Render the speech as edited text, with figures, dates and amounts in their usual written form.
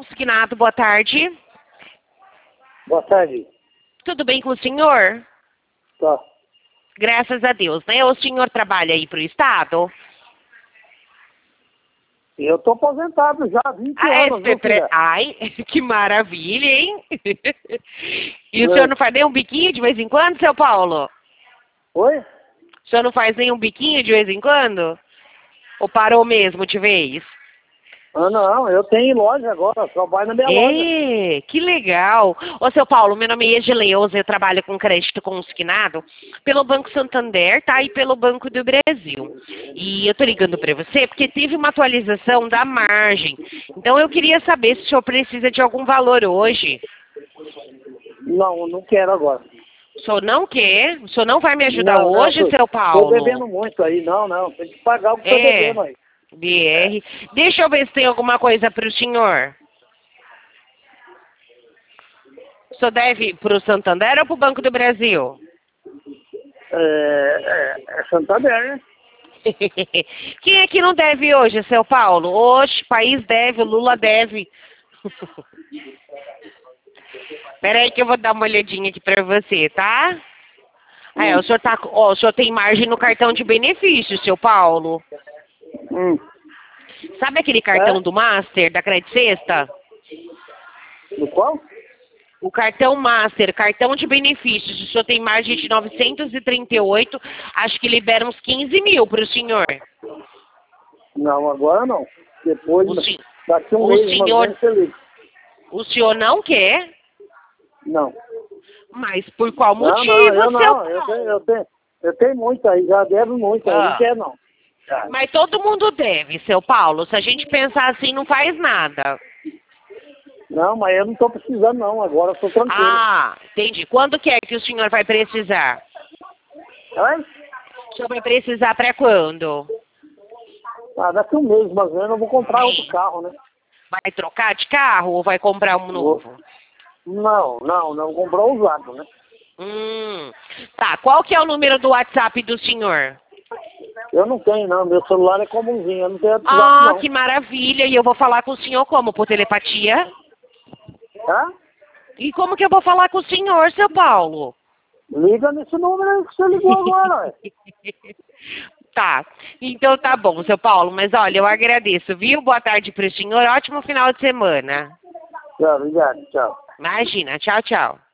Consquinato, boa tarde. Boa tarde. Tudo bem com o senhor? Tá. Graças a Deus, né? O senhor trabalha aí pro Estado? Eu tô aposentado já há 20 Ah, anos, viu, filha? Ai, que maravilha, hein? E o É. senhor não faz nem um biquinho de vez em quando, seu Paulo? Oi? O senhor não faz nem um biquinho de vez em quando? Ou parou mesmo de vez? Ah, não, eu tenho loja agora, trabalho na minha loja. Que legal. Ô, seu Paulo, meu nome é Edileuza, eu trabalho com crédito consignado pelo Banco Santander, tá? E pelo Banco do Brasil. E eu tô ligando para você porque teve uma atualização da margem. Então eu queria saber se o senhor precisa de algum valor hoje. Não, não quero agora. O senhor não quer? O senhor não vai me ajudar Não, hoje, seu tô Paulo? devendo muito aí. Não, tem que pagar o que tô devendo aí. BR. Deixa eu ver se tem alguma coisa para o senhor. O senhor deve para o Santander ou para o Banco do Brasil? É Santander, né? Quem é que não deve hoje, seu Paulo? Hoje, o país deve, o Lula deve. Peraí que eu vou dar uma olhadinha aqui pra você, tá? O senhor tá, o senhor tem margem no cartão de benefícios, seu Paulo. Sabe aquele cartão do Master, da Credit Sexta? Do qual? O cartão Master, cartão de benefícios. O senhor tem margem de 938, acho que libera uns 15 mil pro senhor. Não, agora não. Depois, daqui um o mês, senhor, mais você liga. o senhor não quer? Não. Mas por qual motivo, eu seu não. Paulo? Eu tenho muito aí, já devo muito aí, não quero não. Mas todo mundo deve, seu Paulo. Se a gente pensar assim, não faz nada. Não, mas eu não estou precisando não, agora eu estou tranquilo. Ah, entendi. Quando que é que o senhor vai precisar? Oi? O senhor vai precisar para quando? Daqui um mês, mais ou menos, eu vou comprar outro carro, né? Vai trocar de carro ou vai comprar um novo? Não, comprou usado, né? Tá, qual que é o número do WhatsApp do senhor? Eu não tenho, não. Meu celular é comumzinho, eu não tenho WhatsApp, não. Que maravilha. E eu vou falar com o senhor como? Por telepatia? Tá? E como que eu vou falar com o senhor, seu Paulo? Liga nesse número aí que você ligou agora, ué. Tá, então tá bom, seu Paulo. Mas olha, eu agradeço, viu? Boa tarde pro senhor. Ótimo final de semana. Tchau, obrigado, tchau. Imagina. Tchau, tchau.